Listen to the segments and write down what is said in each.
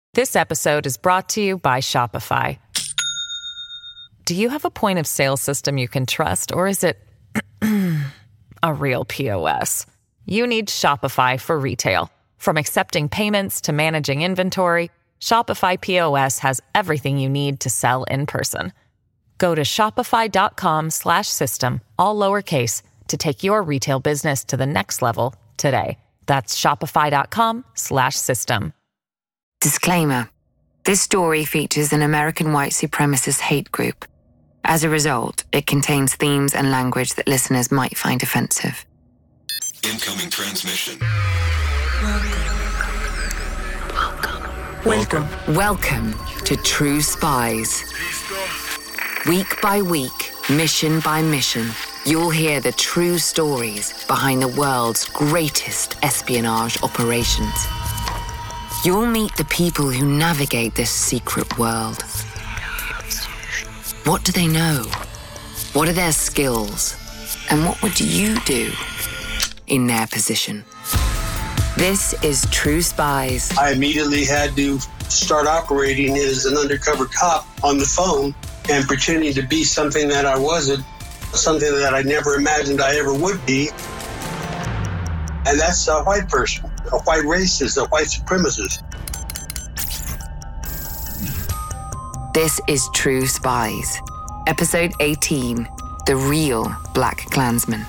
This episode is brought to you by Shopify. Do you have a point of sale system you can trust, or is it a real POS? You need Shopify for retail. From accepting payments to managing inventory, Shopify POS has everything you need to sell in person. Go to shopify.com/system, all lowercase, to take your retail business to the next level today. That's shopify.com/system. Disclaimer. This story features an American white supremacist hate group. As a result, it contains themes and language that listeners might find offensive. Incoming transmission. Welcome to True Spies. Week by week, mission by mission, you'll hear the true stories behind the world's greatest espionage operations. You'll meet the people who navigate this secret world. What do they know? What are their skills? And what would you do in their position? This is True Spies. I immediately had to start operating as an undercover cop on the phone and pretending to be something that I wasn't, something that I never imagined I ever would be. And that's a white person, a white racist, a white supremacist. This is True Spies, Episode 18, The Real Black Klansman.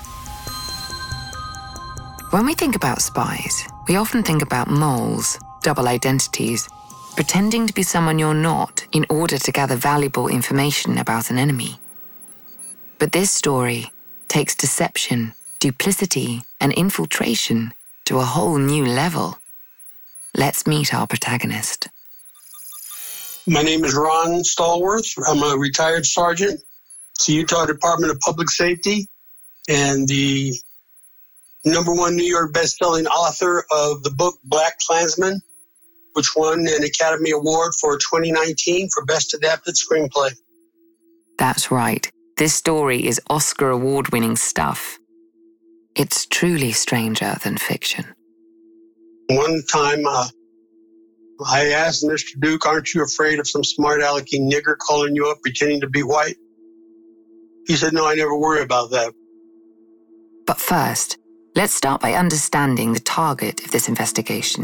When we think about spies, we often think about moles, double identities, pretending to be someone you're not in order to gather valuable information about an enemy. But this story takes deception, duplicity, and infiltration to a whole new level. Let's meet our protagonist. My name is Ron Stallworth. I'm a retired sergeant. It's the Utah Department of Public Safety and the #1 New York best-selling author of the book Black Klansman, which won an Academy Award for 2019 for Best Adapted Screenplay. That's right. This story is Oscar Award-winning stuff. It's truly stranger than fiction. One time, I asked Mr. Duke, aren't you afraid of some smart-alecky nigger calling you up pretending to be white? He said, no, I never worry about that. But first, let's start by understanding the target of this investigation.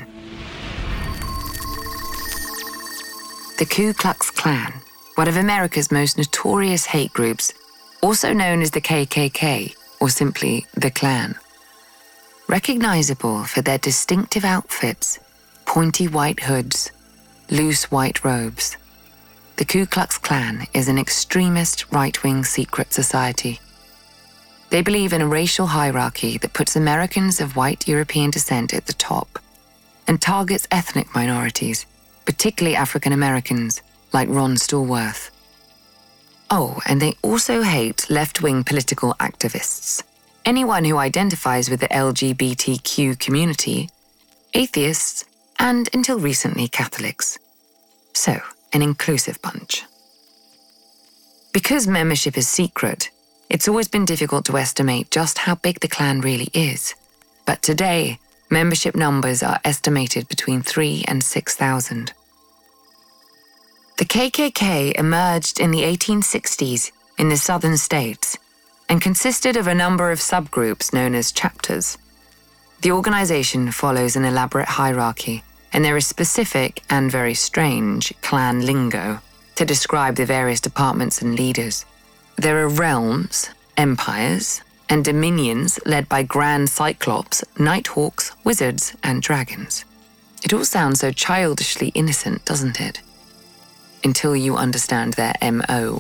The Ku Klux Klan, one of America's most notorious hate groups, also known as the KKK, or simply the Klan. Recognizable for their distinctive outfits, pointy white hoods, loose white robes, the Ku Klux Klan is an extremist right-wing secret society. They believe in a racial hierarchy that puts Americans of white European descent at the top and targets ethnic minorities, particularly African Americans, like Ron Stallworth. Oh, and they also hate left-wing political activists, anyone who identifies with the LGBTQ community, atheists, and until recently Catholics. So, an inclusive bunch. Because membership is secret, it's always been difficult to estimate just how big the Klan really is. But today, membership numbers are estimated between 3,000 and 6,000. The KKK emerged in the 1860s in the southern states and consisted of a number of subgroups known as chapters. The organization follows an elaborate hierarchy, and there is specific and very strange Klan lingo to describe the various departments and leaders. There are realms, empires, and dominions led by grand cyclops, nighthawks, wizards, and dragons. It all sounds so childishly innocent, doesn't it? Until you understand their MO.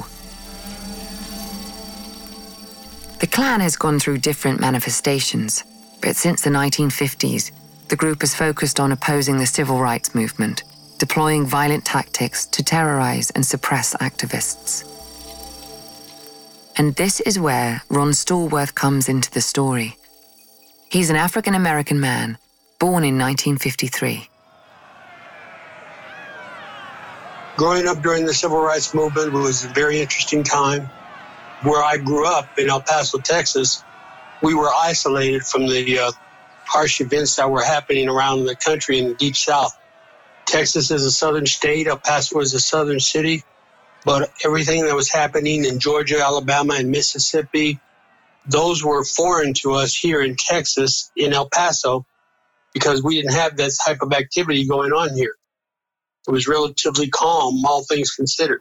The Klan has gone through different manifestations, but since the 1950s, the group has focused on opposing the civil rights movement, deploying violent tactics to terrorize and suppress activists. And this is where Ron Stallworth comes into the story. He's an African-American man, born in 1953. Growing up during the civil rights movement was a very interesting time. Where I grew up in El Paso, Texas, we were isolated from the harsh events that were happening around the country in the Deep South. Texas is a southern state. El Paso is a southern city. But everything that was happening in Georgia, Alabama, and Mississippi, those were foreign to us here in Texas, in El Paso, because we didn't have that type of activity going on here. It was relatively calm, all things considered.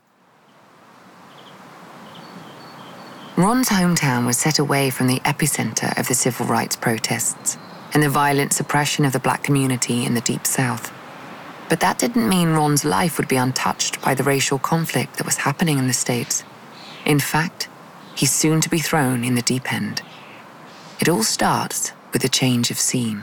Ron's hometown was set away from the epicenter of the civil rights protests and the violent suppression of the black community in the Deep South. But that didn't mean Ron's life would be untouched by the racial conflict that was happening in the States. In fact, he's soon to be thrown in the deep end. It all starts with a change of scene.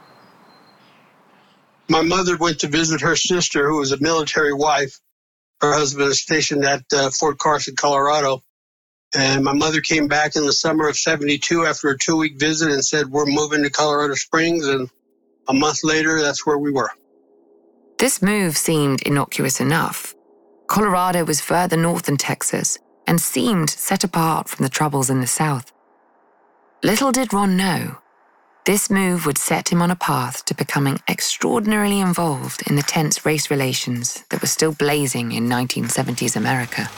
My mother went to visit her sister, who was a military wife. Her husband is stationed at Fort Carson, Colorado. And my mother came back in the summer of '72 after a 2-week visit and said, we're moving to Colorado Springs. And a month later, that's where we were. This move seemed innocuous enough. Colorado was further north than Texas and seemed set apart from the troubles in the South. Little did Ron know, this move would set him on a path to becoming extraordinarily involved in the tense race relations that were still blazing in 1970s America.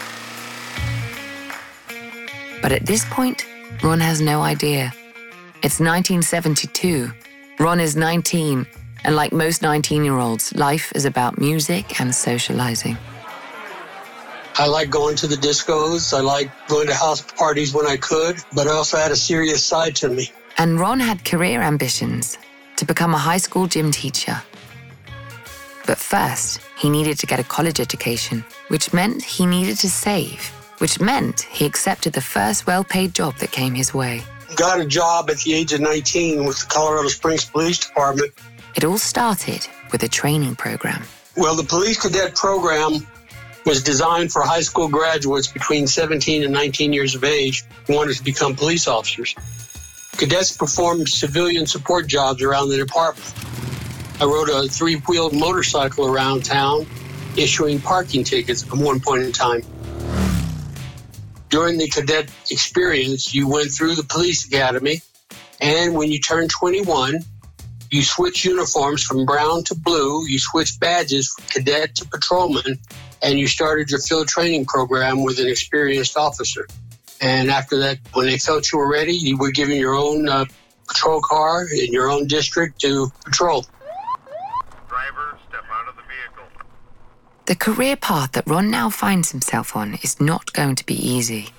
But at this point, Ron has no idea. It's 1972. Ron is 19, and like most 19-year-olds, life is about music and socializing. I like going to the discos. I like going to house parties when I could, but I also had a serious side to me. And Ron had career ambitions to become a high school gym teacher. But first, he needed to get a college education, which meant he needed to save, which meant he accepted the first well-paid job that came his way. Got a job at the age of 19 with the Colorado Springs Police Department. It all started with a training program. Well, the police cadet program was designed for high school graduates between 17 and 19 years of age who wanted to become police officers. Cadets performed civilian support jobs around the department. I rode a 3-wheeled motorcycle around town, issuing parking tickets at one point in time. During the cadet experience, you went through the police academy, and when you turned 21, you switched uniforms from brown to blue, you switched badges from cadet to patrolman, and you started your field training program with an experienced officer. And after that, when they felt you were ready, you were given your own patrol car in your own district to patrol. Driver, step out of the vehicle. The career path that Ron now finds himself on is not going to be easy.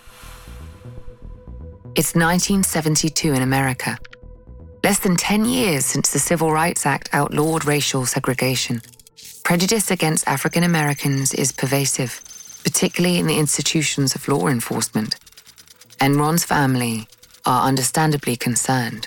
It's 1972 in America. Less than 10 years since the Civil Rights Act outlawed racial segregation. Prejudice against African Americans is pervasive, particularly in the institutions of law enforcement. And Ron's family are understandably concerned.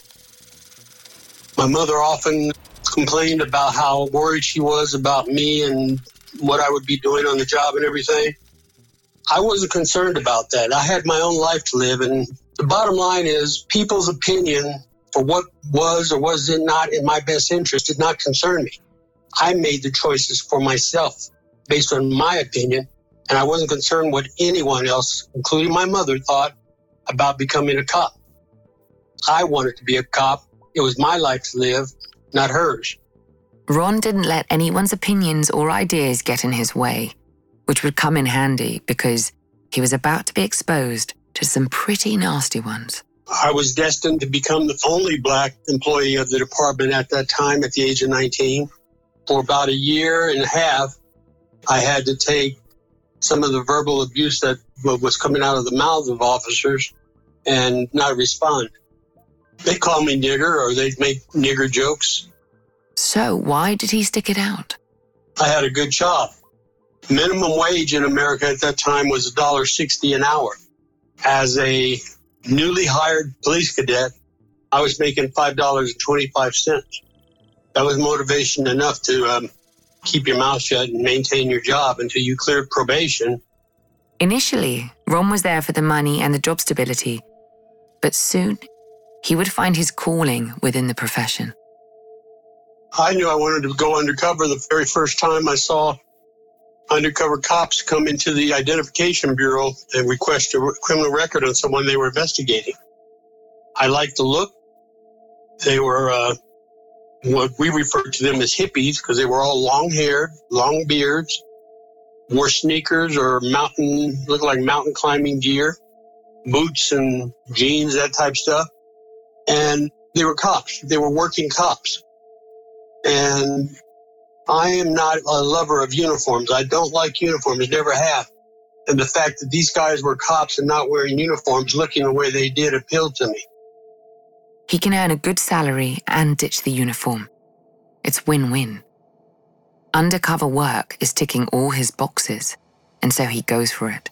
My mother often complained about how worried she was about me and what I would be doing on the job and everything. I wasn't concerned about that. I had my own life to live, and the bottom line is people's opinion for what was or was not in my best interest did not concern me. I made the choices for myself based on my opinion, and I wasn't concerned what anyone else, including my mother, thought about becoming a cop. I wanted to be a cop. It was my life to live, not hers. Ron didn't let anyone's opinions or ideas get in his way, which would come in handy because he was about to be exposed to some pretty nasty ones. I was destined to become the only Black employee of the department at that time at the age of 19. For about a year and a half, I had to take some of the verbal abuse that was coming out of the mouths of officers and not respond. They'd call me nigger, or they'd make nigger jokes. So why did he stick it out? I had a good job. Minimum wage in America at that time was $1.60 an hour. As a newly hired police cadet, I was making $5.25. That was motivation enough to keep your mouth shut and maintain your job until you cleared probation. Initially, Ron was there for the money and the job stability, but soon he would find his calling within the profession. I knew I wanted to go undercover the very first time I saw undercover cops come into the Identification Bureau and request a criminal record on someone they were investigating. I liked the look. They were what we refer to them as hippies because they were all long-haired, long beards, wore sneakers or looked like mountain climbing gear, boots and jeans, that type stuff. And they were cops. They were working cops. And I am not a lover of uniforms. I don't like uniforms, never have. And the fact that these guys were cops and not wearing uniforms, looking the way they did, appealed to me. He can earn a good salary and ditch the uniform. It's win-win. Undercover work is ticking all his boxes, and so he goes for it.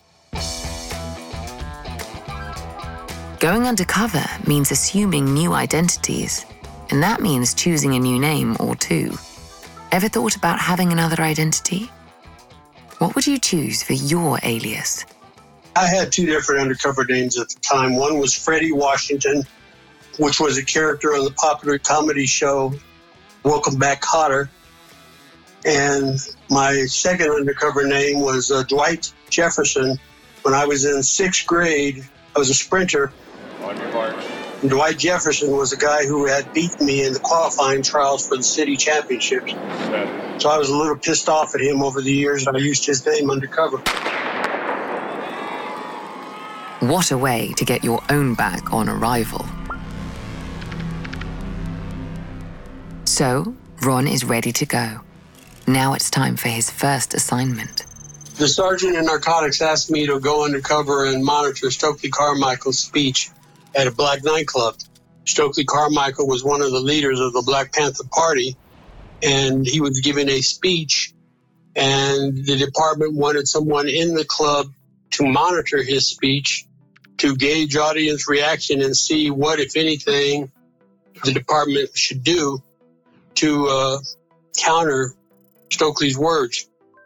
Going undercover means assuming new identities, and that means choosing a new name or two. Ever thought about having another identity? What would you choose for your alias? I had two different undercover names at the time. One was Freddie Washington, which was a character on the popular comedy show Welcome Back, Kotter. And my second undercover name was Dwight Jefferson. When I was in 6th grade, I was a sprinter. On your mark. And Dwight Jefferson was a guy who had beaten me in the qualifying trials for the city championships. So I was a little pissed off at him over the years, and I used his name undercover. What a way to get your own back on arrival. So, Ron is ready to go. Now it's time for his first assignment. The sergeant in narcotics asked me to go undercover and monitor Stokely Carmichael's speech at a black nightclub. Stokely Carmichael was one of the leaders of the Black Panther Party, and he was giving a speech, and the department wanted someone in the club to monitor his speech, to gauge audience reaction and see what, if anything, the department should do to counter Stokely's words.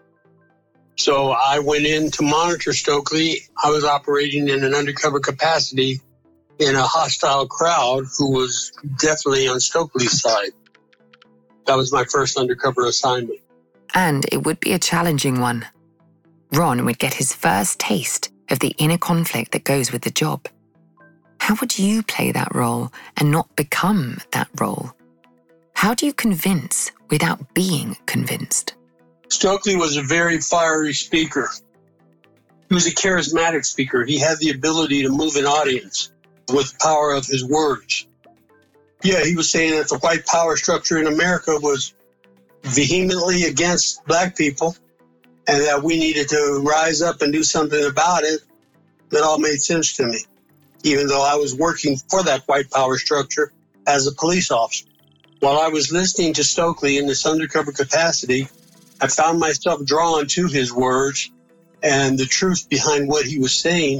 So I went in to monitor Stokely. I was operating in an undercover capacity in a hostile crowd who was definitely on Stokely's side. That was my first undercover assignment. And it would be a challenging one. Ron would get his first taste of the inner conflict that goes with the job. How would you play that role and not become that role? How do you convince without being convinced? Stokely was a very fiery speaker. He was a charismatic speaker. He had the ability to move an audience with the power of his words. Yeah, he was saying that the white power structure in America was vehemently against black people and that we needed to rise up and do something about it. That all made sense to me, even though I was working for that white power structure as a police officer. While I was listening to Stokely in this undercover capacity, I found myself drawn to his words and the truth behind what he was saying.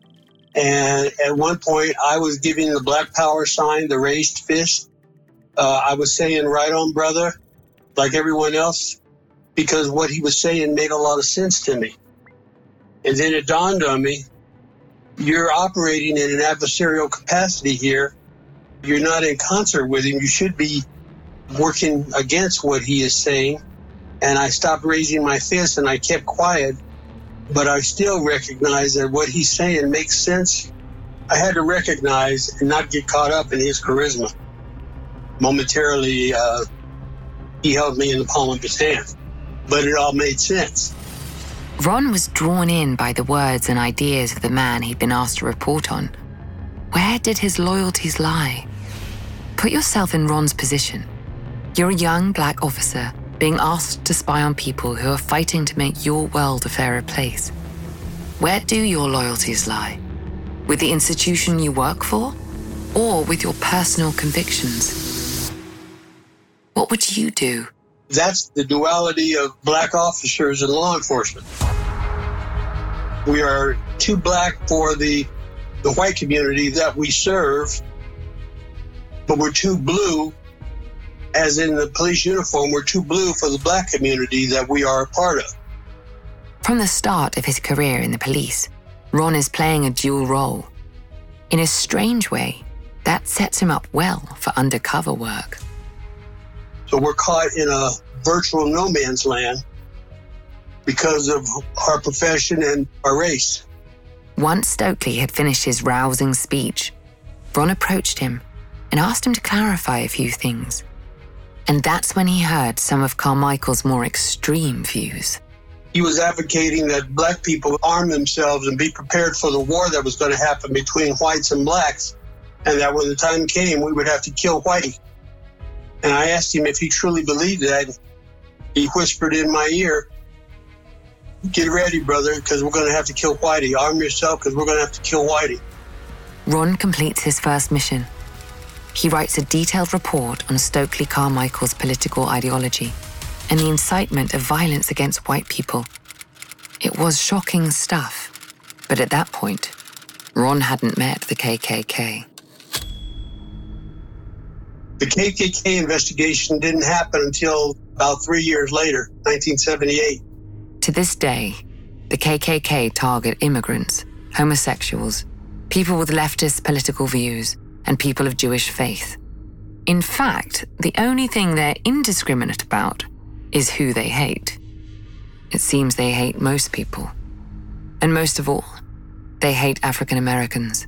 And at one point, I was giving the Black Power sign, the raised fist. I was saying, right on, brother, like everyone else, because what he was saying made a lot of sense to me. And then it dawned on me, you're operating in an adversarial capacity here. You're not in concert with him. You should be working against what he is saying. And I stopped raising my fist and I kept quiet. But I still recognize that what he's saying makes sense. I had to recognize and not get caught up in his charisma. Momentarily, he held me in the palm of his hand. But it all made sense. Ron was drawn in by the words and ideas of the man he'd been asked to report on. Where did his loyalties lie? Put yourself in Ron's position. You're a young black officer being asked to spy on people who are fighting to make your world a fairer place. Where do your loyalties lie? With the institution you work for, or with your personal convictions? What would you do? That's the duality of black officers in law enforcement. We are too black for the white community that we serve, but we're too blue, as in the police uniform, we're too blue for the black community that we are a part of. From the start of his career in the police, Ron is playing a dual role. In a strange way, that sets him up well for undercover work. So we're caught in a virtual no man's land because of our profession and our race. Once Stokely had finished his rousing speech, Ron approached him and asked him to clarify a few things. And that's when he heard some of Carmichael's more extreme views. He was advocating that black people arm themselves and be prepared for the war that was going to happen between whites and blacks, and that when the time came, we would have to kill Whitey. And I asked him if he truly believed that. He whispered in my ear, "Get ready, brother, because we're going to have to kill Whitey. Arm yourself, because we're going to have to kill Whitey." Ron completes his first mission. He writes a detailed report on Stokely Carmichael's political ideology and the incitement of violence against white people. It was shocking stuff, but at that point, Ron hadn't met the KKK. The KKK investigation didn't happen until about 3 years later, 1978. To this day, the KKK target immigrants, homosexuals, people with leftist political views, and people of Jewish faith. In fact, the only thing they're indiscriminate about is who they hate. It seems they hate most people. And most of all, they hate African Americans.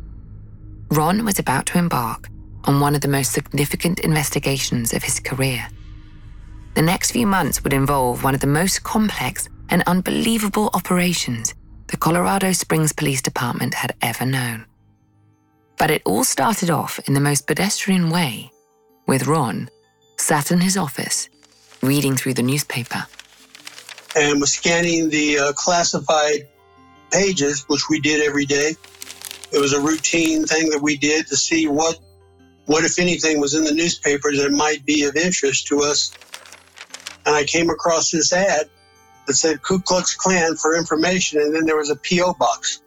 Ron was about to embark on one of the most significant investigations of his career. The next few months would involve one of the most complex and unbelievable operations the Colorado Springs Police Department had ever known. But it all started off in the most pedestrian way, with Ron sat in his office, reading through the newspaper. And was scanning the classified pages, which we did every day. It was a routine thing that we did to see what, if anything, was in the newspapers that might be of interest to us. And I came across this ad that said Ku Klux Klan for information, and then there was a P.O. box.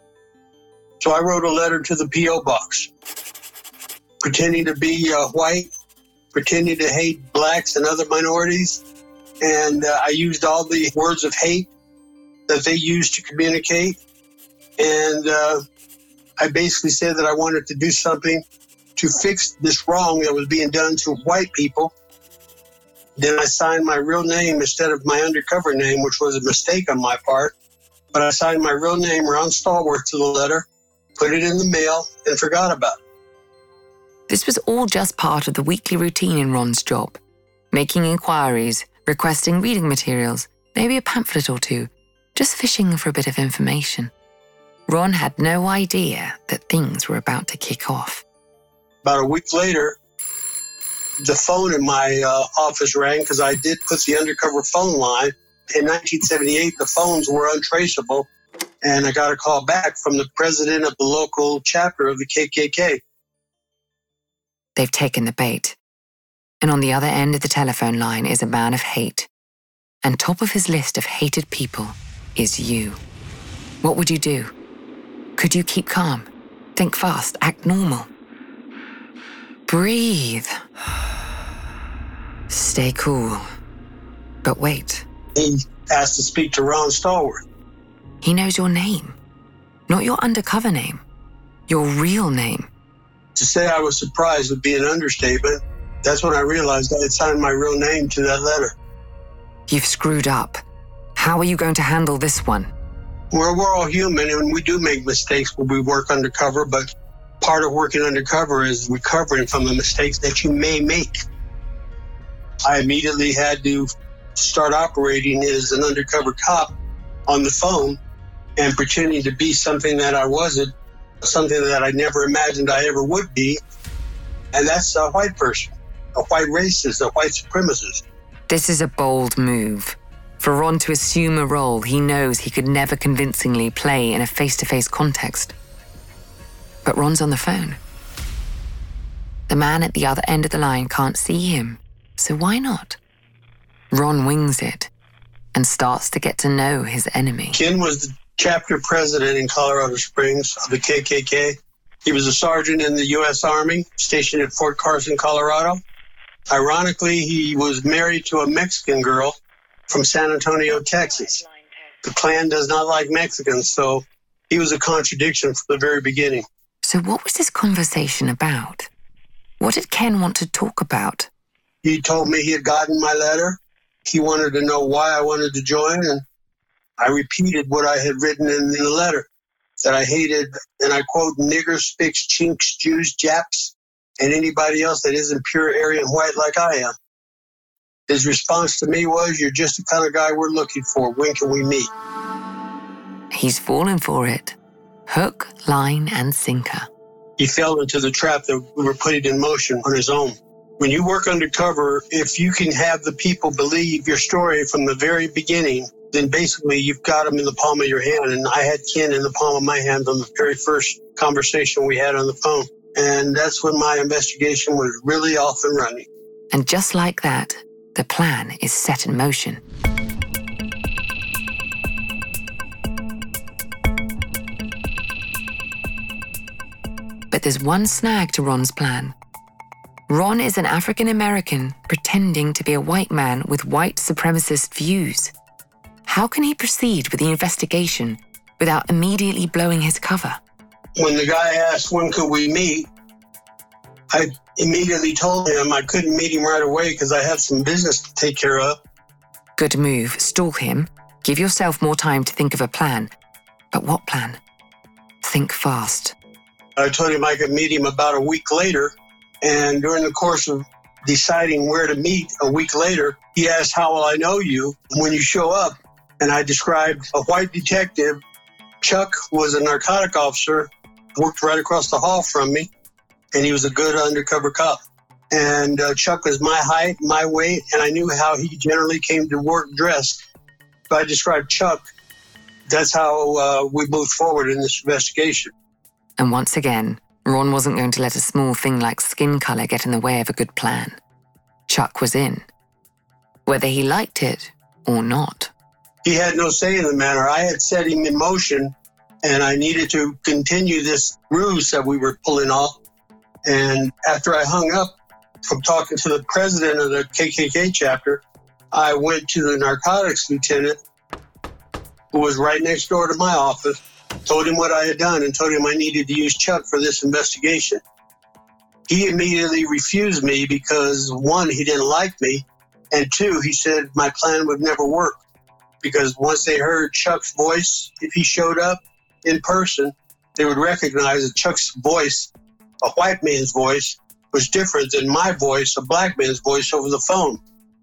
So I wrote a letter to the P.O. box, pretending to be white, pretending to hate blacks and other minorities. And I used all the words of hate that they used to communicate. And I basically said that I wanted to do something to fix this wrong that was being done to white people. Then I signed my real name instead of my undercover name, which was a mistake on my part. But I signed my real name, Ron Stallworth, to the letter, put it in the mail, and forgot about it. This was all just part of the weekly routine in Ron's job, making inquiries, requesting reading materials, maybe a pamphlet or two, just fishing for a bit of information. Ron had no idea that things were about to kick off. About a week later, the phone in my office rang because I did put the undercover phone line. In 1978, the phones were untraceable, and I got a call back from the president of the local chapter of the KKK. They've taken the bait. And on the other end of the telephone line is a man of hate. And top of his list of hated people is you. What would you do? Could you keep calm? Think fast, act normal. Breathe. Stay cool. But wait. He asked to speak to Ron Stallworth. He knows your name. Not your undercover name. Your real name. To say I was surprised would be an understatement. That's when I realized I had signed my real name to that letter. You've screwed up. How are you going to handle this one? We're all human, and we do make mistakes when we work undercover, but part of working undercover is recovering from the mistakes that you may make. I immediately had to start operating as an undercover cop on the phone and pretending to be something that I wasn't, something that I never imagined I ever would be. And that's a white person, a white racist, a white supremacist. This is a bold move. For Ron to assume a role he knows he could never convincingly play in a face-to-face context. But Ron's on the phone. The man at the other end of the line can't see him, so why not? Ron wings it and starts to get to know his enemy. Ken was the chapter president in Colorado Springs of the KKK. He was a sergeant in the U.S. Army, stationed at Fort Carson, Colorado. Ironically, he was married to a Mexican girl from San Antonio, Texas. The Klan does not like Mexicans, so he was a contradiction from the very beginning. So what was this conversation about? What did Ken want to talk about? He told me he had gotten my letter. He wanted to know why I wanted to join, and I repeated what I had written in the letter, that I hated, and I quote, niggers, spics, chinks, Jews, Japs, and anybody else that isn't pure Aryan white like I am. His response to me was, "You're just the kind of guy we're looking for. When can we meet?" He's fallen for it. Hook, line, and sinker. He fell into the trap that we were putting in motion on his own. When you work undercover, if you can have the people believe your story from the very beginning, then basically you've got them in the palm of your hand. And I had Ken in the palm of my hand on the very first conversation we had on the phone. And that's when my investigation was really off and running. And just like that, the plan is set in motion. But there's one snag to Ron's plan. Ron is an African American pretending to be a white man with white supremacist views. How can he proceed with the investigation without immediately blowing his cover? When the guy asked when could we meet, I immediately told him I couldn't meet him right away because I had some business to take care of. Good move. Stall him. Give yourself more time to think of a plan. But what plan? Think fast. I told him I could meet him about a week later. And during the course of deciding where to meet a week later, he asked, "How will I know you when you show up?" And I described a white detective. Chuck was a narcotic officer, worked right across the hall from me, and he was a good undercover cop. And Chuck was my height, my weight, and I knew how he generally came to work dressed. So I described Chuck. That's how we moved forward in this investigation. And once again, Ron wasn't going to let a small thing like skin color get in the way of a good plan. Chuck was in, whether he liked it or not. He had no say in the matter. I had set him in motion, and I needed to continue this ruse that we were pulling off. And after I hung up from talking to the president of the KKK chapter, I went to the narcotics lieutenant, who was right next door to my office, told him what I had done, and told him I needed to use Chuck for this investigation. He immediately refused me because, one, he didn't like me, and two, he said my plan would never work. Because once they heard Chuck's voice, if he showed up in person, they would recognize that Chuck's voice, a white man's voice, was different than my voice, a black man's voice over the phone.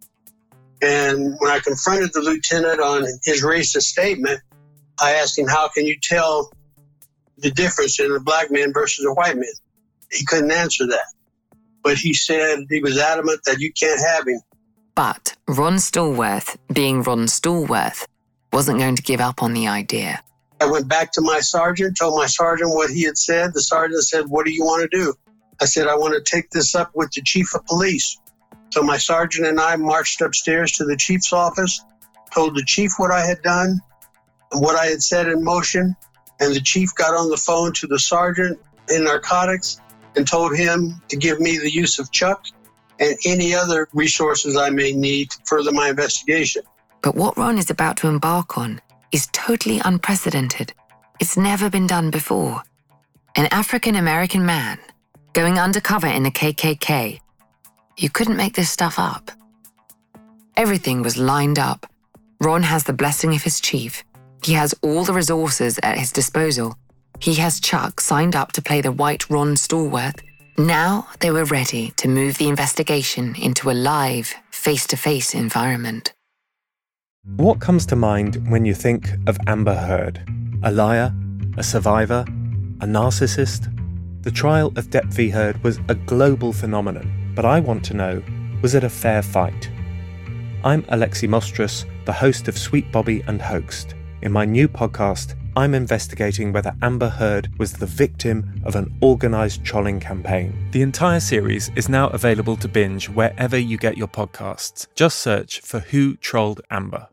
And when I confronted the lieutenant on his racist statement, I asked him, "How can you tell the difference in a black man versus a white man?" He couldn't answer that. But he said he was adamant that you can't have him. But Ron Stallworth, being Ron Stallworth, wasn't going to give up on the idea. I went back to my sergeant, told my sergeant what he had said. The sergeant said, "What do you want to do?" I said, "I want to take this up with the chief of police." So my sergeant and I marched upstairs to the chief's office, told the chief what I had done, what I had set in motion, and the chief got on the phone to the sergeant in narcotics and told him to give me the use of Chuck and any other resources I may need to further my investigation. But what Ron is about to embark on is totally unprecedented. It's never been done before. An African-American man going undercover in the KKK. You couldn't make this stuff up. Everything was lined up. Ron has the blessing of his chief. He has all the resources at his disposal. He has Chuck signed up to play the white Ron Stallworth. Now they were ready to move the investigation into a live, face-to-face environment. What comes to mind when you think of Amber Heard? A liar? A survivor? A narcissist? The trial of Depp v. Heard was a global phenomenon, but I want to know, was it a fair fight? I'm Alexi Mostrous, the host of Sweet Bobby and Hoaxed. In my new podcast, I'm investigating whether Amber Heard was the victim of an organised trolling campaign. The entire series is now available to binge wherever you get your podcasts. Just search for Who Trolled Amber.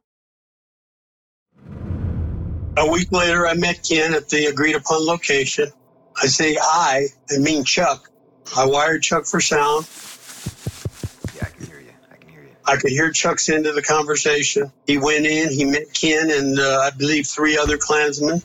A week later, I met Ken at the agreed-upon location. I say I mean Chuck. I wired Chuck for sound. Yeah, I can hear you. I could hear Chuck's end of the conversation. He went in, he met Ken and I believe 3 other Klansmen.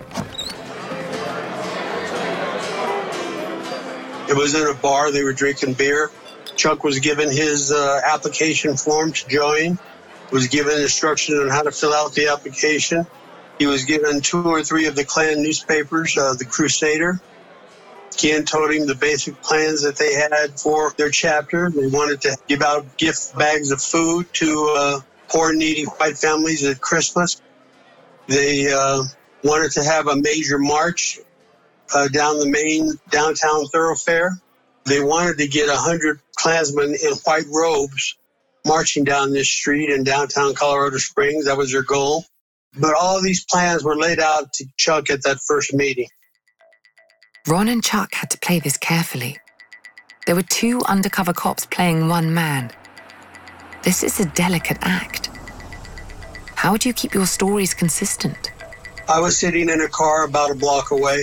It was in a bar. They were drinking beer. Chuck was given his application form to join, was given instructions on how to fill out the application. He was given 2 or 3 of the Klan newspapers, the Crusader, Ken told him the basic plans that they had for their chapter. They wanted to give out gift bags of food to poor, needy white families at Christmas. They wanted to have a major march down the main downtown thoroughfare. They wanted to get 100 Klansmen in white robes marching down this street in downtown Colorado Springs. That was their goal. But all these plans were laid out to Chuck at that first meeting. Ron and Chuck had to play this carefully. There were 2 undercover cops playing one man. This is a delicate act. How would you keep your stories consistent? I was sitting in a car about a block away,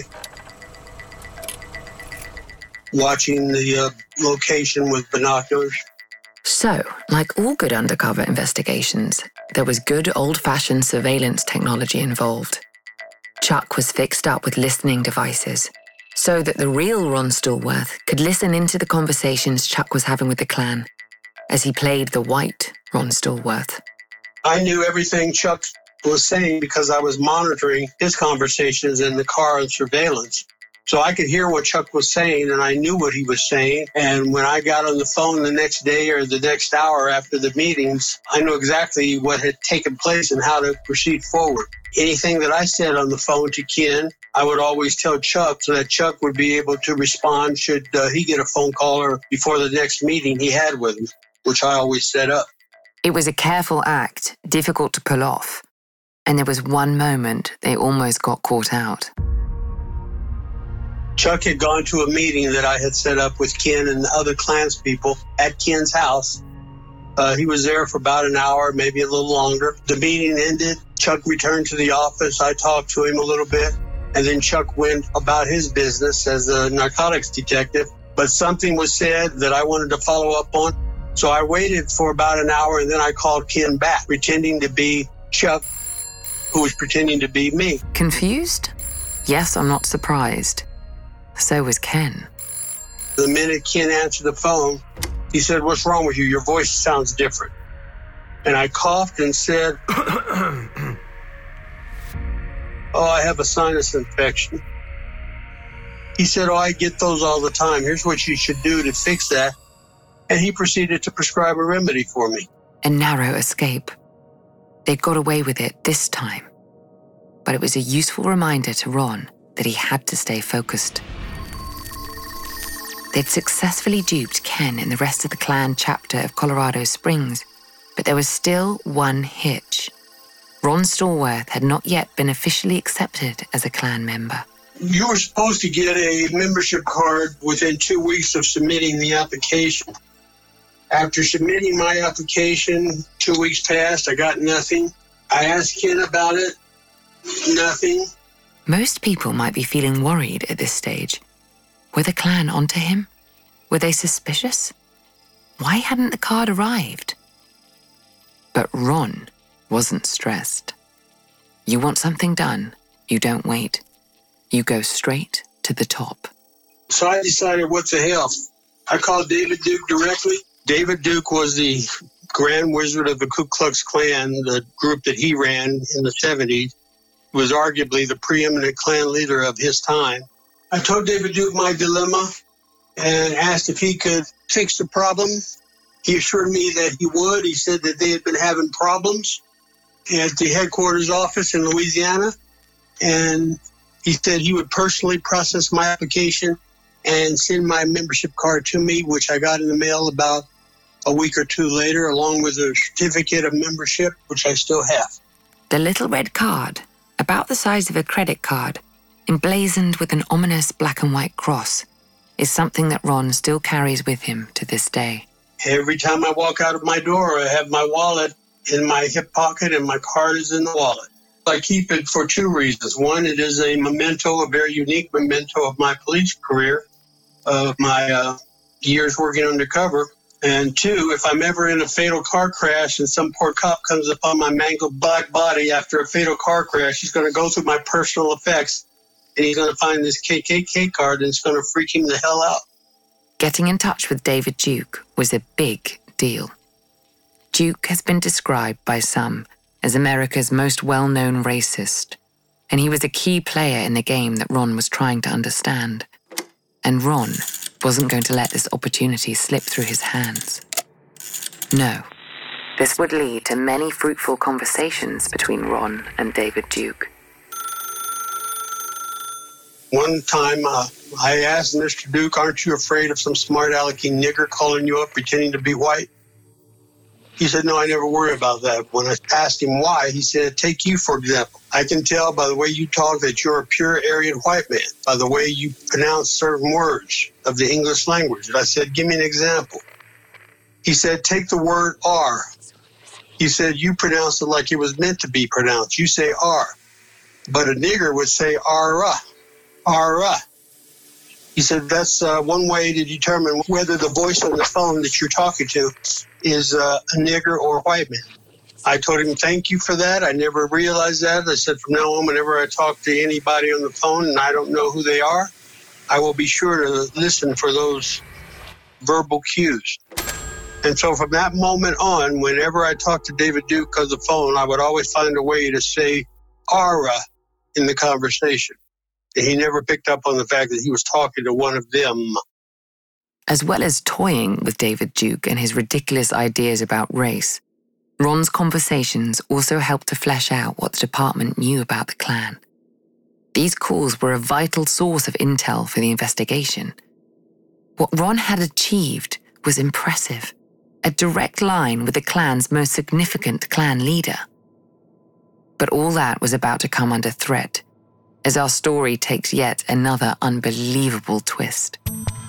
watching the location with binoculars. So, like all good undercover investigations, there was good old-fashioned surveillance technology involved. Chuck was fixed up with listening devices so that the real Ron Stallworth could listen into the conversations Chuck was having with the Klan as he played the white Ron Stallworth. I knew everything Chuck was saying because I was monitoring his conversations in the car and surveillance. So I could hear what Chuck was saying, and I knew what he was saying. And when I got on the phone the next day or the next hour after the meetings, I knew exactly what had taken place and how to proceed forward. Anything that I said on the phone to Ken, I would always tell Chuck so that Chuck would be able to respond should he get a phone call or before the next meeting he had with him, which I always set up. It was a careful act, difficult to pull off. And there was one moment they almost got caught out. Chuck had gone to a meeting that I had set up with Ken and the other Klanspeople at Ken's house. He was there for about an hour, maybe a little longer. The meeting ended. Chuck returned to the office. I talked to him a little bit. And then Chuck went about his business as a narcotics detective. But something was said that I wanted to follow up on. So I waited for about an hour, and then I called Ken back, pretending to be Chuck, who was pretending to be me. Confused? Yes, I'm not surprised. So was Ken. The minute Ken answered the phone, he said, "What's wrong with you? Your voice sounds different." And I coughed and said, "Oh, I have a sinus infection." He said, "Oh, I get those all the time. Here's what you should do to fix that." And he proceeded to prescribe a remedy for me. A narrow escape. They'd got away with it this time. But it was a useful reminder to Ron that he had to stay focused. They'd successfully duped Ken and the rest of the Klan chapter of Colorado Springs, but there was still one hitch. Ron Stallworth had not yet been officially accepted as a Klan member. You were supposed to get a membership card within 2 weeks of submitting the application. After submitting my application, 2 weeks passed, I got nothing. I asked Ken about it, nothing. Most people might be feeling worried at this stage. Were the Klan onto him? Were they suspicious? Why hadn't the card arrived? But Ron wasn't stressed. You want something done, you don't wait. You go straight to the top. So I decided, what the hell? I called David Duke directly. David Duke was the Grand Wizard of the Ku Klux Klan, the group that he ran in the 70s. Was arguably the preeminent Klan leader of his time. I told David Duke my dilemma and asked if he could fix the problem. He assured me that he would. He said that they had been having problems at the headquarters office in Louisiana, and he said he would personally process my application and send my membership card to me, which I got in the mail about a week or two later, along with a certificate of membership, which I still have. The little red card, about the size of a credit card, emblazoned with an ominous black and white cross, is something that Ron still carries with him to this day. Every time I walk out of my door, I have my wallet in my hip pocket and my card is in the wallet. I keep it for 2 reasons. One, it is a memento, a very unique memento of my police career, of my years working undercover. And 2, if I'm ever in a fatal car crash and some poor cop comes upon my mangled black body after a fatal car crash, he's going to go through my personal effects and he's going to find this KKK card and it's going to freak him the hell out. Getting in touch with David Duke was a big deal. Duke has been described by some as America's most well-known racist, and he was a key player in the game that Ron was trying to understand. and Ron wasn't going to let this opportunity slip through his hands. No, this would lead to many fruitful conversations between Ron and David Duke. One time, I asked Mr. Duke, aren't you afraid of some smart-alecky nigger calling you up pretending to be white? He said, no, I never worry about that. When I asked him why, he said, take you, for example. I can tell by the way you talk that you're a pure Aryan white man, by the way you pronounce certain words of the English language. And I said, give me an example. He said, take the word R. He said, you pronounce it like it was meant to be pronounced. You say R. But a nigger would say R-a. Ara. He said that's one way to determine whether the voice on the phone that you're talking to is a nigger or a white man. I told him, thank you for that. I never realized that. I said, from now on, whenever I talk to anybody on the phone and I don't know who they are, I will be sure to listen for those verbal cues. And so from that moment on, whenever I talked to David Duke on the phone, I would always find a way to say Ara in the conversation. He never picked up on the fact that he was talking to one of them. As well as toying with David Duke and his ridiculous ideas about race, Ron's conversations also helped to flesh out what the department knew about the Klan. These calls were a vital source of intel for the investigation. What Ron had achieved was impressive, a direct line with the Klan's most significant Klan leader. But all that was about to come under threat as our story takes yet another unbelievable twist.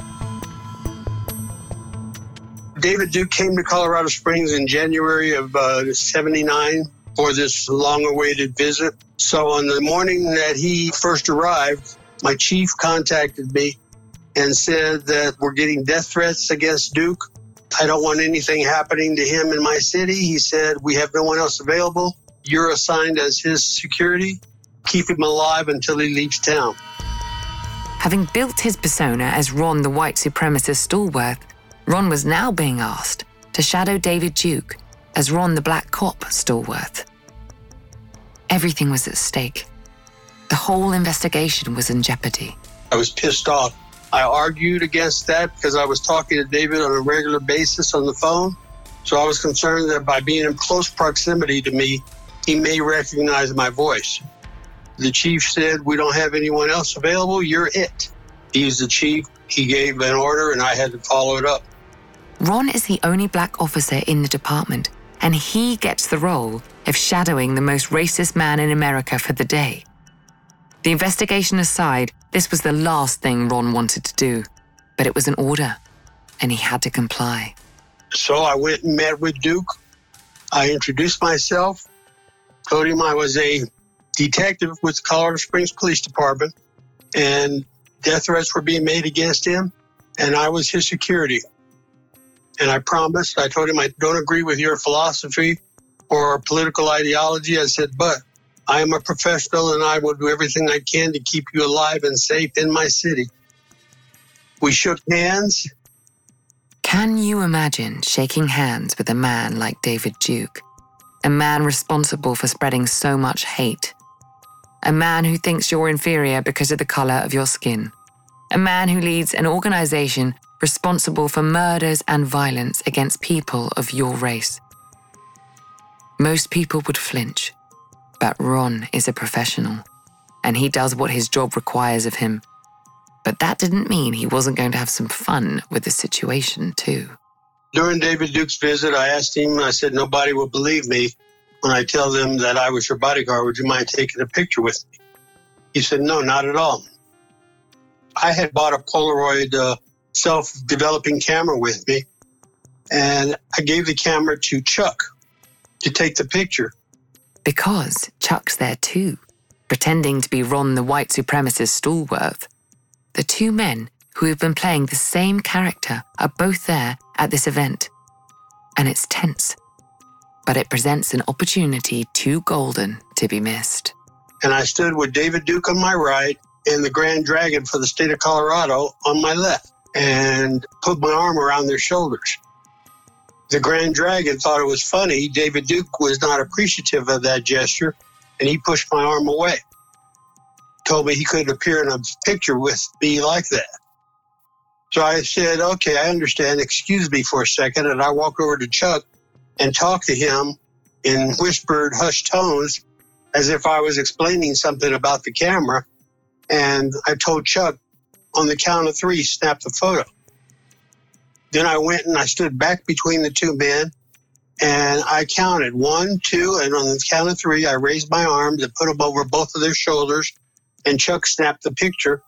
David Duke came to Colorado Springs in January of '79 for this long-awaited visit. So on the morning that he first arrived, my chief contacted me and said that we're getting death threats against Duke. I don't want anything happening to him in my city. He said, we have no one else available. You're assigned as his security. Keep him alive until he leaves town. Having built his persona as Ron the white supremacist stalwart, Ron was now being asked to shadow David Duke as Ron the black cop stalwart. Everything was at stake. The whole investigation was in jeopardy. I was pissed off. I argued against that because I was talking to David on a regular basis on the phone. So I was concerned that by being in close proximity to me, he may recognize my voice. The chief said, we don't have anyone else available. You're it. He's the chief. He gave an order and I had to follow it up. Ron is the only black officer in the department, and he gets the role of shadowing the most racist man in America for the day. The investigation aside, this was the last thing Ron wanted to do, but it was an order, and he had to comply. So I went and met with Duke. I introduced myself, told him I was a detective with the Colorado Springs Police Department, and death threats were being made against him, and I was his security. And I promised, I told him I don't agree with your philosophy or political ideology. I said, but I am a professional and I will do everything I can to keep you alive and safe in my city. We shook hands. Can you imagine shaking hands with a man like David Duke? A man responsible for spreading so much hate. A man who thinks you're inferior because of the color of your skin. A man who leads an organization responsible for murders and violence against people of your race. Most people would flinch, but Ron is a professional, and he does what his job requires of him. But that didn't mean he wasn't going to have some fun with the situation, too. During David Duke's visit, I asked him, I said, nobody will believe me when I tell them that I was your bodyguard. Would you mind taking a picture with me? He said, no, not at all. I had bought a Polaroid self-developing camera with me, and I gave the camera to Chuck to take the picture. Because Chuck's there too, pretending to be Ron the white supremacist stalwart. The two men who have been playing the same character are both there at this event. And it's tense. But it presents an opportunity too golden to be missed. And I stood with David Duke on my right and the Grand Dragon for the state of Colorado on my left and put my arm around their shoulders. The Grand Dragon thought it was funny. David Duke was not appreciative of that gesture, and he pushed my arm away. Told me he couldn't appear in a picture with me like that. So I said, okay, I understand. Excuse me for a second. And I walked over to Chuck and talked to him in whispered, hushed tones, as if I was explaining something about the camera. And I told Chuck, on the count of 3, snap the photo. Then I went and I stood back between the two men, and I counted 1, 2, and on the count of 3, I raised my arms and put them over both of their shoulders, and Chuck snapped the picture.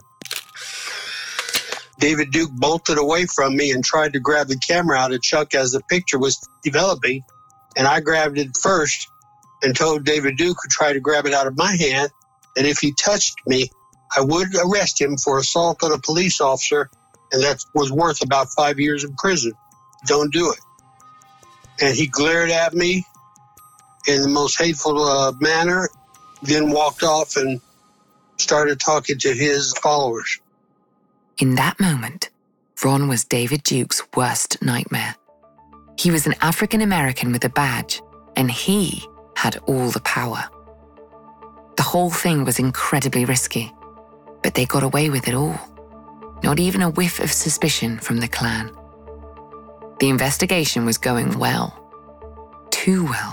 David Duke bolted away from me and tried to grab the camera out of Chuck as the picture was developing, and I grabbed it first and told David Duke, who tried to grab it out of my hand, that if he touched me, I would arrest him for assault on a police officer, and that was worth about 5 years in prison. Don't do it. And he glared at me in the most hateful manner, then walked off and started talking to his followers. In that moment, Ron was David Duke's worst nightmare. He was an African American with a badge, and he had all the power. The whole thing was incredibly risky, but they got away with it all. Not even a whiff of suspicion from the Klan. The investigation was going well. Too well.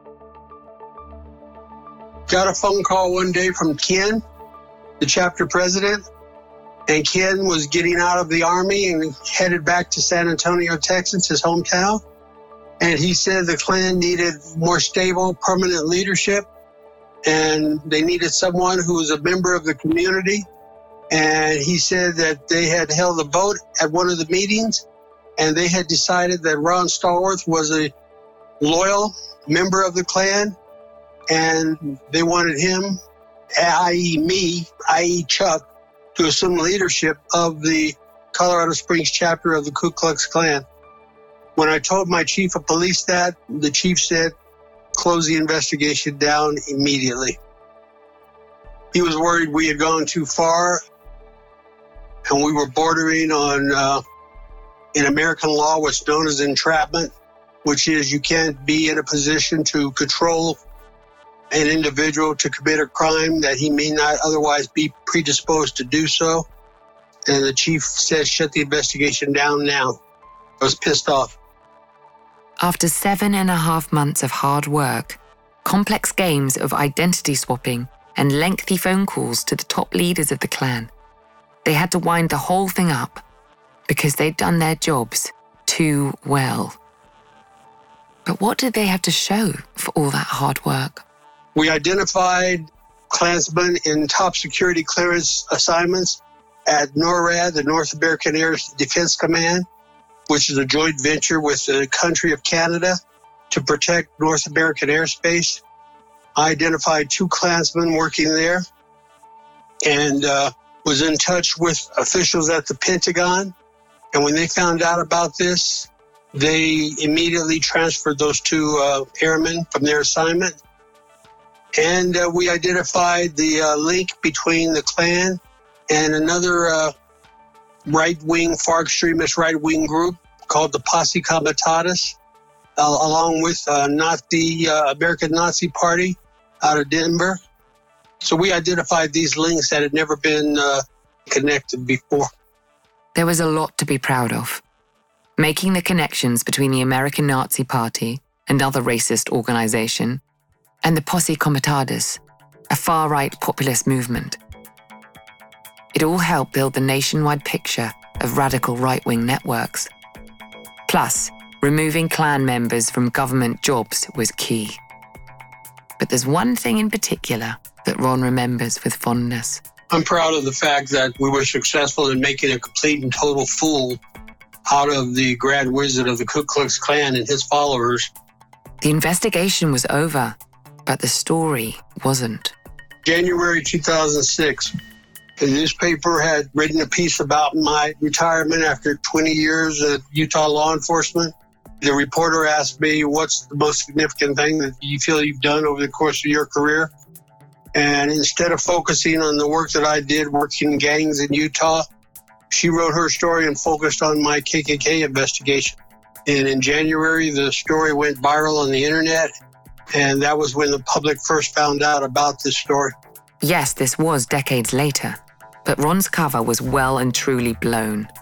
Got a phone call one day from Ken, the chapter president, and Ken was getting out of the Army and headed back to San Antonio, Texas, his hometown. And he said the Klan needed more stable, permanent leadership, and they needed someone who was a member of the community. And he said that they had held a vote at one of the meetings, and they had decided that Ron Stallworth was a loyal member of the Klan, and they wanted him, i.e. me, i.e. Chuck, to assume leadership of the Colorado Springs chapter of the Ku Klux Klan. When I told my chief of police that, the chief said, close the investigation down immediately. He was worried we had gone too far, and we were bordering on, in American law, what's known as entrapment, which is you can't be in a position to control an individual to commit a crime that he may not otherwise be predisposed to do so. And the chief said, shut the investigation down now. I was pissed off. After 7.5 months of hard work, complex games of identity swapping, and lengthy phone calls to the top leaders of the Klan, they had to wind the whole thing up because they'd done their jobs too well. But what did they have to show for all that hard work? We identified Klansmen in top security clearance assignments at NORAD, the North American Air Defense Command, which is a joint venture with the country of Canada to protect North American airspace. I identified 2 Klansmen working there and was in touch with officials at the Pentagon. And when they found out about this, they immediately transferred those 2 airmen from their assignment. And we identified the link between the Klan and another right-wing, far extremist right-wing group called the Posse Comitatus, along with the American Nazi Party out of Denver. So we identified these links that had never been connected before. There was a lot to be proud of. Making the connections between the American Nazi Party, another racist organization, and the Posse Comitatus, a far-right populist movement. It all helped build the nationwide picture of radical right-wing networks. Plus, removing Klan members from government jobs was key. But there's one thing in particular that Ron remembers with fondness. I'm proud of the fact that we were successful in making a complete and total fool out of the Grand Wizard of the Ku Klux Klan and his followers. The investigation was over, but the story wasn't. January 2006, the newspaper had written a piece about my retirement after 20 years at Utah law enforcement. The reporter asked me, what's the most significant thing that you feel you've done over the course of your career? And instead of focusing on the work that I did working in gangs in Utah, she wrote her story and focused on my KKK investigation. And in January, the story went viral on the internet, and that was when the public first found out about this story. Yes, this was decades later, but Ron's cover was well and truly blown.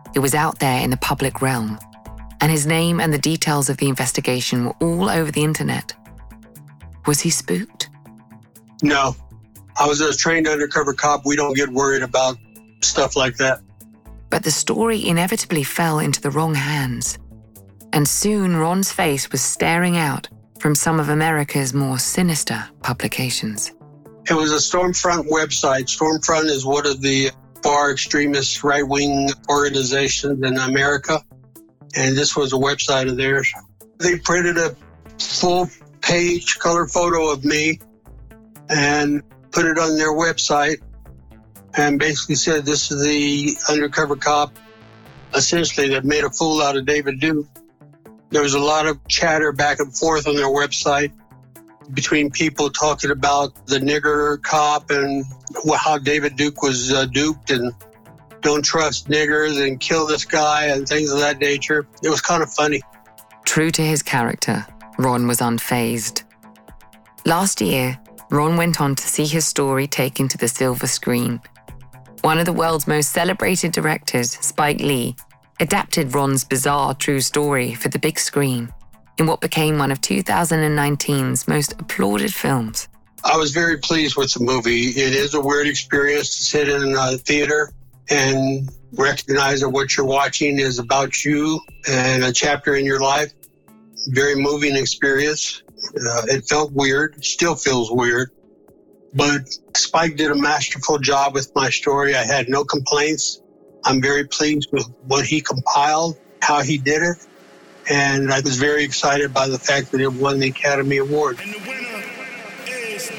It was out there in the public realm, and his name and the details of the investigation were all over the internet. Was he spooked? No. I was a trained undercover cop. We don't get worried about stuff like that. But the story inevitably fell into the wrong hands. And soon Ron's face was staring out from some of America's more sinister publications. It was a Stormfront website. Stormfront is one of the far extremist right-wing organizations in America. And this was a website of theirs. They printed a full-page color photo of me and put it on their website and basically said, this is the undercover cop, essentially, that made a fool out of David Duke. There was a lot of chatter back and forth on their website between people talking about the nigger cop and how David Duke was duped and don't trust niggers and kill this guy and things of that nature. It was kind of funny. True to his character, Ron was unfazed. Last year, Ron went on to see his story taken to the silver screen. One of the world's most celebrated directors, Spike Lee, adapted Ron's bizarre true story for the big screen in what became one of 2019's most applauded films. I was very pleased with the movie. It is a weird experience to sit in a theater and recognize that what you're watching is about you and a chapter in your life. Very moving experience. It felt weird, still feels weird. But Spike did a masterful job with my story. I had no complaints. I'm very pleased with what he compiled, how he did it. And I was very excited by the fact that it won the Academy Award. And the winner is...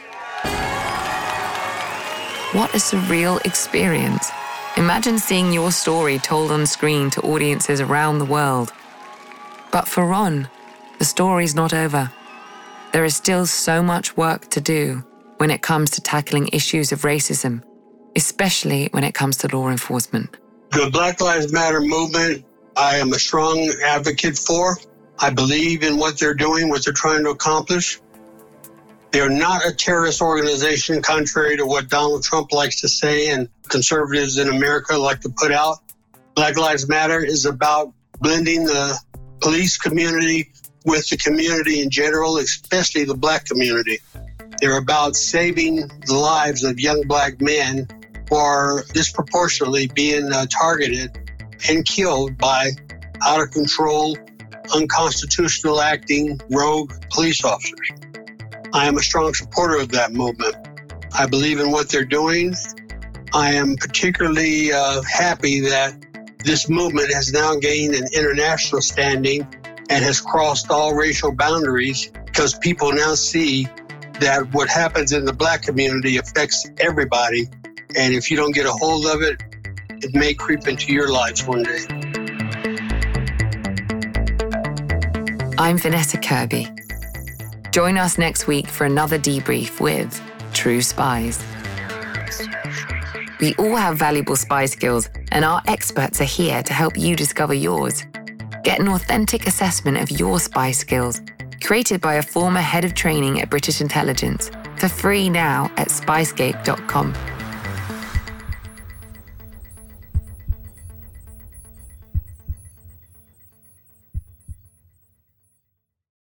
What a surreal experience. Imagine seeing your story told on screen to audiences around the world. But for Ron, the story's not over. There is still so much work to do when it comes to tackling issues of racism, especially when it comes to law enforcement. The Black Lives Matter movement, I am a strong advocate for. I believe in what they're doing, what they're trying to accomplish. They're not a terrorist organization, contrary to what Donald Trump likes to say and conservatives in America like to put out. Black Lives Matter is about blending the police community with the community in general, especially the Black community. They're about saving the lives of young Black men who are disproportionately being targeted and killed by out-of-control, unconstitutional acting, rogue police officers. I am a strong supporter of that movement. I believe in what they're doing. I am particularly happy that this movement has now gained an international standing and has crossed all racial boundaries because people now see that what happens in the Black community affects everybody. And if you don't get a hold of it, it may creep into your lives one day. I'm Vanessa Kirby. Join us next week for another debrief with True Spies. We all have valuable spy skills, and our experts are here to help you discover yours. Get an authentic assessment of your spy skills, created by a former head of training at British Intelligence, for free now at spyscape.com.